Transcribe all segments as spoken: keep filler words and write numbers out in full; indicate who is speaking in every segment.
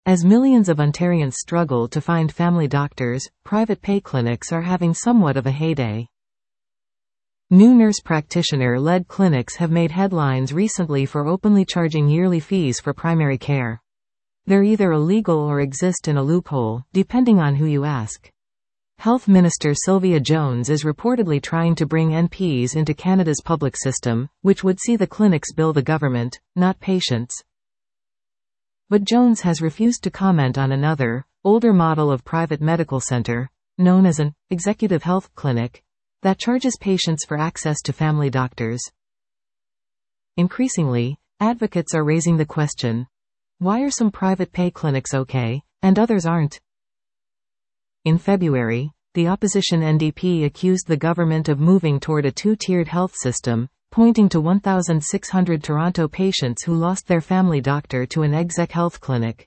Speaker 1: As millions of Ontarians struggle to find family doctors, private pay clinics are having somewhat of a heyday. New nurse practitioner-led clinics have made headlines recently for openly charging yearly fees for primary care. They're either illegal or exist in a loophole, depending on who you ask. Health Minister Sylvia Jones is reportedly trying to bring N Ps into Canada's public system, which would see the clinics bill the government, not patients. But Jones has refused to comment on another, older model of private medical center, known as an executive health clinic, that charges patients for access to family doctors. Increasingly, advocates are raising the question, why are some private pay clinics okay, and others aren't? In February, the opposition N D P accused the government of moving toward a two-tiered health system, pointing to one thousand six hundred Toronto patients who lost their family doctor to an exec health clinic.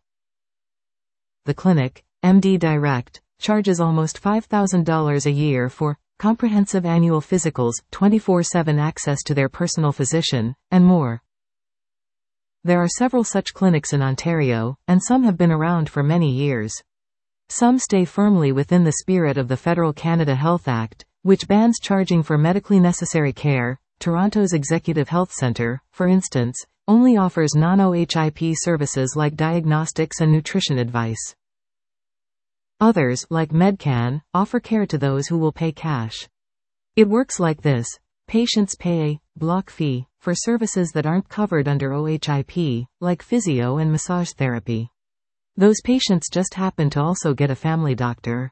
Speaker 1: The clinic, M D Direct, charges almost five thousand dollars a year for comprehensive annual physicals, twenty-four seven access to their personal physician, and more. There are several such clinics in Ontario, and some have been around for many years. Some stay firmly within the spirit of the Federal Canada Health Act, which bans charging for medically necessary care. Toronto's Executive Health Centre, for instance, only offers non-O H I P services like diagnostics and nutrition advice. Others, like Medcan, offer care to those who will pay cash. It works like this. Patients pay a block fee for services that aren't covered under O H I P, like physio and massage therapy. Those patients just happen to also get a family doctor.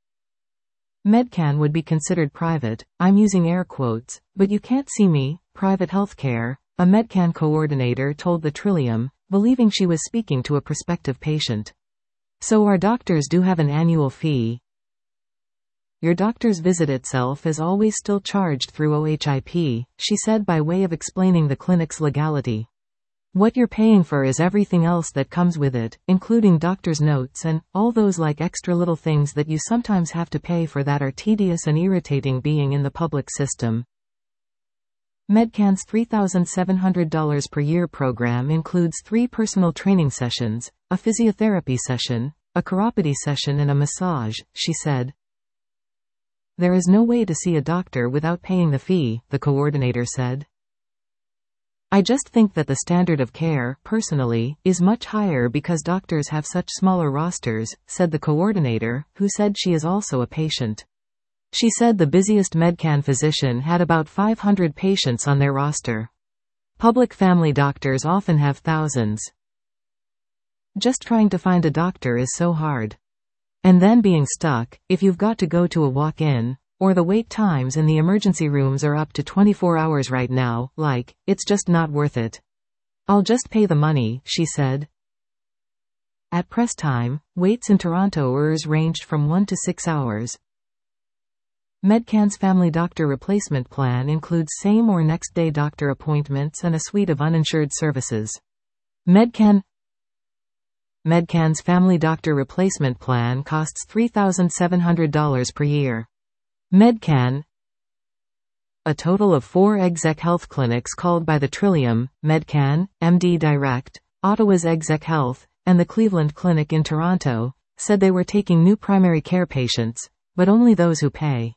Speaker 1: Medcan would be considered private, I'm using air quotes, but you can't see me, private healthcare, a Medcan coordinator told the Trillium, believing she was speaking to a prospective patient. So our doctors do have an annual fee. Your doctor's visit itself is always still charged through O H I P, she said by way of explaining the clinic's legality. What you're paying for is everything else that comes with it, including doctor's notes and all those like extra little things that you sometimes have to pay for that are tedious and irritating being in the public system. Medcan's three thousand seven hundred dollars per year program includes three personal training sessions, a physiotherapy session, a chiropody session and a massage, she said. There is no way to see a doctor without paying the fee, the coordinator said. I just think that the standard of care, personally, is much higher because doctors have such smaller rosters, said the coordinator, who said she is also a patient. She said the busiest Medcan physician had about five hundred patients on their roster. Public family doctors often have thousands. Just trying to find a doctor is so hard. And then being stuck, if you've got to go to a walk-in, or the wait times in the emergency rooms are up to twenty-four hours right now, like, it's just not worth it. I'll just pay the money, she said. At press time, waits in Torontoers ranged from one to six hours. Medcan's family doctor replacement plan includes same or next day doctor appointments and a suite of uninsured services. Medcan Medcan's family doctor replacement plan costs three thousand seven hundred dollars per year. Medcan, a total of four exec health clinics called by the Trillium, Medcan, M D Direct, Ottawa's Exec Health, and the Cleveland Clinic in Toronto, said they were taking new primary care patients, but only those who pay.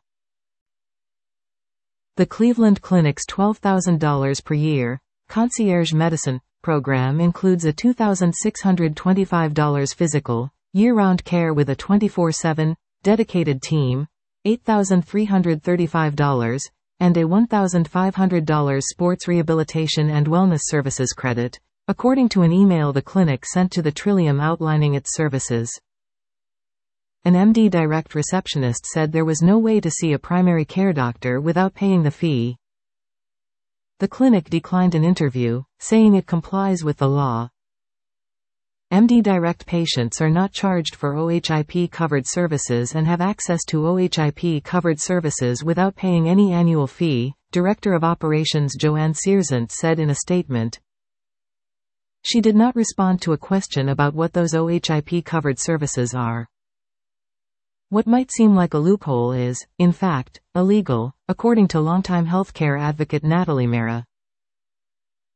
Speaker 1: The Cleveland Clinic's twelve thousand dollars per year concierge medicine program includes a two thousand six hundred twenty-five dollars physical, year-round care with a twenty-four seven dedicated team, eight thousand three hundred thirty-five dollars, and a one thousand five hundred dollars sports rehabilitation and wellness services credit, according to an email the clinic sent to the Trillium outlining its services. An M D Direct receptionist said there was no way to see a primary care doctor without paying the fee. The clinic declined an interview, saying it complies with the law. M D Direct patients are not charged for O H I P-covered services and have access to O H I P-covered services without paying any annual fee, Director of Operations Joanne Searsant said in a statement. She did not respond to a question about what those O H I P-covered services are. What might seem like a loophole is, in fact, illegal, according to longtime healthcare advocate Natalie Mera.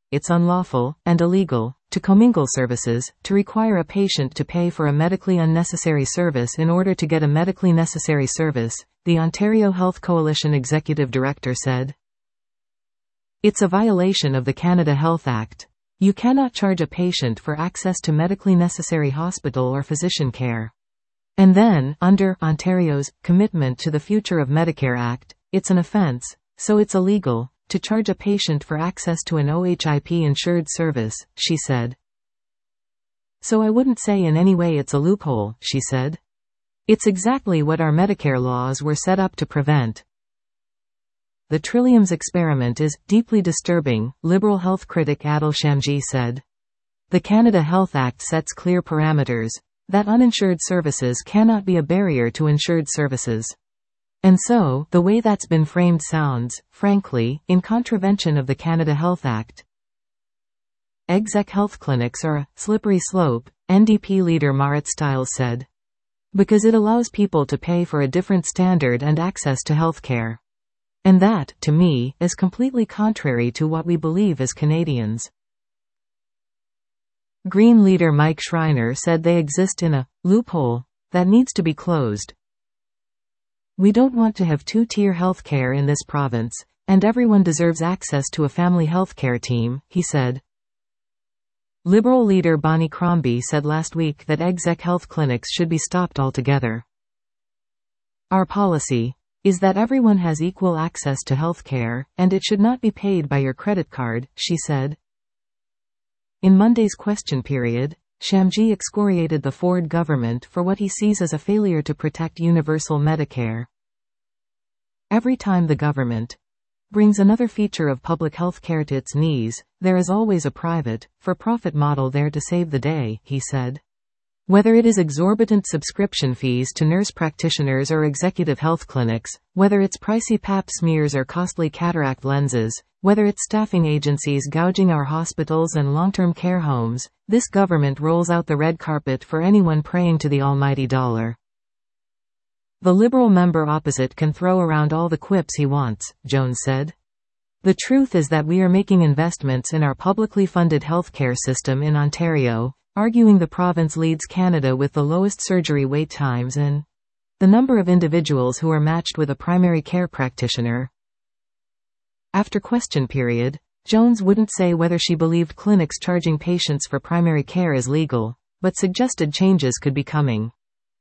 Speaker 1: it's unlawful, and illegal, to commingle services, to require a patient to pay for a medically unnecessary service in order to get a medically necessary service, the Ontario Health Coalition Executive Director said. It's a violation of the Canada Health Act. You cannot charge a patient for access to medically necessary hospital or physician care. And then, under Ontario's Commitment to the Future of Medicare Act, it's an offence, so it's illegal, to charge a patient for access to an O H I P-insured service, she said. So I wouldn't say in any way it's a loophole, she said. It's exactly what our Medicare laws were set up to prevent. The Trilliums experiment is deeply disturbing, Liberal health critic Atal Shamji said. The Canada Health Act sets clear parameters, that uninsured services cannot be a barrier to insured services. And so, the way that's been framed sounds, frankly, in contravention of the Canada Health Act. Exec health clinics are a slippery slope, N D P leader Marit Stiles said. Because it allows people to pay for a different standard and access to health care. And that, to me, is completely contrary to what we believe as Canadians. Green leader Mike Schreiner said they exist in a loophole that needs to be closed. We don't want to have two-tier healthcare in this province, and everyone deserves access to a family healthcare team, he said. Liberal leader Bonnie Crombie said last week that exec health clinics should be stopped altogether. Our policy is that everyone has equal access to healthcare, and it should not be paid by your credit card, she said. In Monday's question period, Shamji excoriated the Ford government for what he sees as a failure to protect universal Medicare. Every time the government brings another feature of public health care to its knees, there is always a private, for-profit model there to save the day, he said. Whether it is exorbitant subscription fees to nurse practitioners or executive health clinics, whether it's pricey pap smears or costly cataract lenses, whether it's staffing agencies gouging our hospitals and long-term care homes, this government rolls out the red carpet for anyone praying to the almighty dollar. The Liberal member opposite can throw around all the quips he wants, Jones said. The truth is that we are making investments in our publicly funded healthcare system in Ontario, arguing the province leads Canada with the lowest surgery wait times and the number of individuals who are matched with a primary care practitioner. After question period, Jones wouldn't say whether she believed clinics charging patients for primary care is legal, but suggested changes could be coming.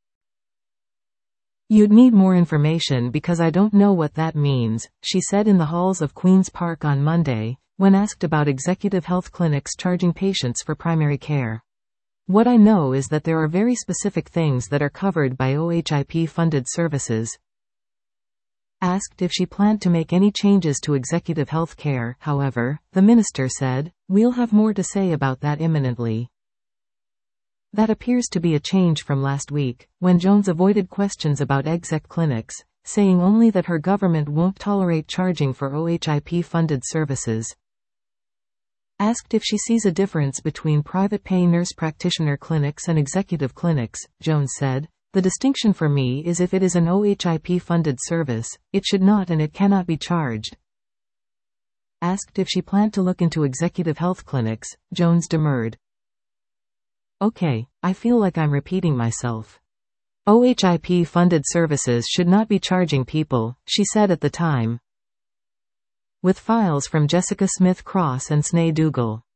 Speaker 1: You'd need more information because I don't know what that means, she said in the halls of Queen's Park on Monday, when asked about executive health clinics charging patients for primary care. What I know is that there are very specific things that are covered by O H I P-funded services. Asked if she planned to make any changes to executive health care, however, the minister said, "We'll have more to say about that imminently." That appears to be a change from last week, when Jones avoided questions about exec clinics, saying only that her government won't tolerate charging for O H I P-funded services. Asked if she sees a difference between private pay nurse practitioner clinics and executive clinics, Jones said, "The distinction for me is if it is an O H I P-funded service, it should not and it cannot be charged." Asked if she planned to look into executive health clinics, Jones demurred. "Okay, I feel like I'm repeating myself. O H I P-funded services should not be charging people," she said at the time. With files from Jessica Smith Cross and Snay Dougal.